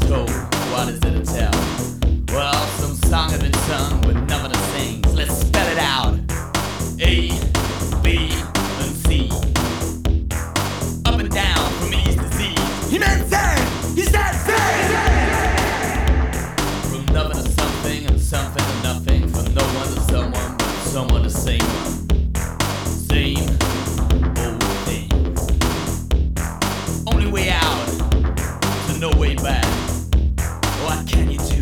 told, what is it to tell? Well, some song has been sung with nothing to sing. So let's spell it out. A, B, and C. Up and down from east to Z. He meant sand! He said sand! From nothing to something and something to nothing. From no one to someone, but someone to same one. Same old thing. Only way out, so no way back. What can you do?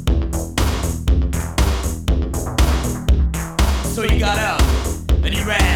So he got up and he ran.